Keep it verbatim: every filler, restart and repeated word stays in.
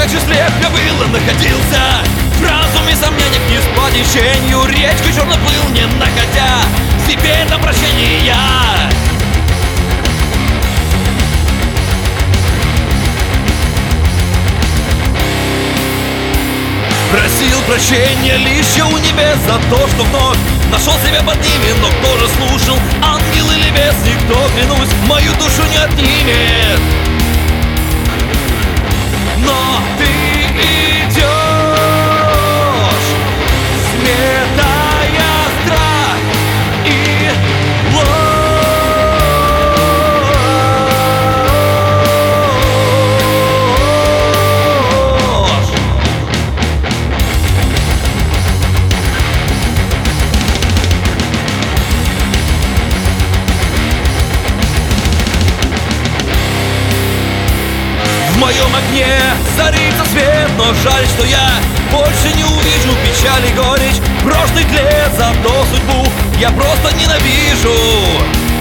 как же слеп я был и находился в разуме сомнениях не по течению. Речкой черно плыл, не находя себе на прощение. Просил прощения лишь я у небес за то, что вновь нашел себя под ними. Но кто же слушал, ангел или бес? Никто, клянусь, мою душу не отнимет. Но ты идешь, сметая страх и ложь. В моем окне зарится свет, но жаль, что я больше не увижу печаль и горечь прошлых лет. Зато судьбу я просто ненавижу.